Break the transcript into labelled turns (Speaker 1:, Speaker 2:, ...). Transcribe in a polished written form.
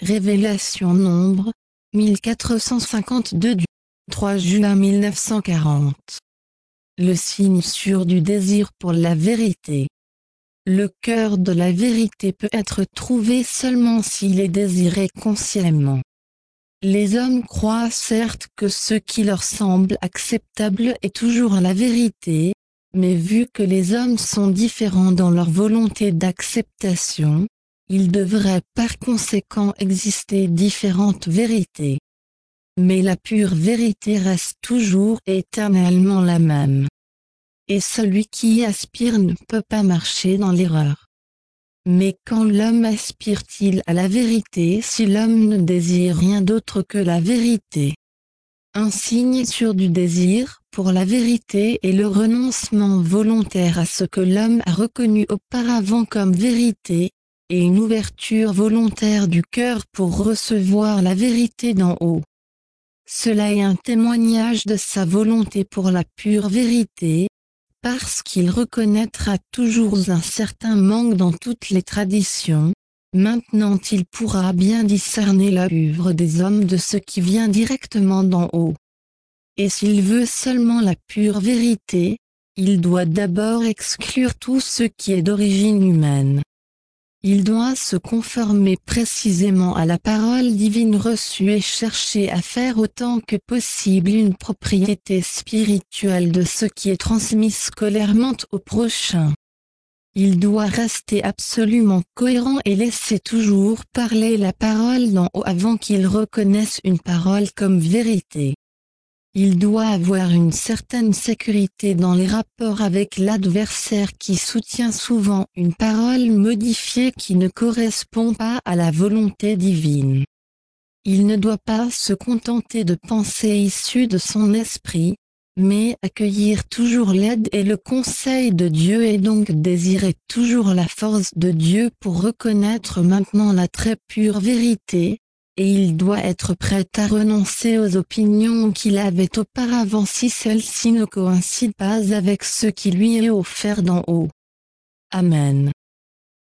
Speaker 1: Révélation Nombre, 1452 du 3 juin 1940. Le signe sûr du désir pour la vérité. Le cœur de la vérité peut être trouvé seulement s'il est désiré consciemment. Les hommes croient certes que ce qui leur semble acceptable est toujours la vérité, mais vu que les hommes sont différents dans leur volonté d'acceptation, il devrait par conséquent exister différentes vérités. Mais la pure vérité reste toujours et éternellement la même. Et celui qui y aspire ne peut pas marcher dans l'erreur. Mais quand l'homme aspire-t-il à la vérité si l'homme ne désire rien d'autre que la vérité? Un signe sûr du désir pour la vérité est le renoncement volontaire à ce que l'homme a reconnu auparavant comme vérité, et une ouverture volontaire du cœur pour recevoir la vérité d'en haut. Cela est un témoignage de sa volonté pour la pure vérité, parce qu'il reconnaîtra toujours un certain manque dans toutes les traditions. Maintenant il pourra bien discerner l'œuvre des hommes de ce qui vient directement d'en haut. Et s'il veut seulement la pure vérité, il doit d'abord exclure tout ce qui est d'origine humaine. Il doit se conformer précisément à la parole divine reçue et chercher à faire autant que possible une propriété spirituelle de ce qui est transmis scolairement au prochain. Il doit rester absolument cohérent et laisser toujours parler la parole d'en haut avant qu'il reconnaisse une parole comme vérité. Il doit avoir une certaine sécurité dans les rapports avec l'adversaire qui soutient souvent une parole modifiée qui ne correspond pas à la volonté divine. Il ne doit pas se contenter de pensées issues de son esprit, mais accueillir toujours l'aide et le conseil de Dieu et donc désirer toujours la force de Dieu pour reconnaître maintenant la très pure vérité. Et il doit être prêt à renoncer aux opinions qu'il avait auparavant si celles-ci ne coïncident pas avec ce qui lui est offert d'en haut. Amen.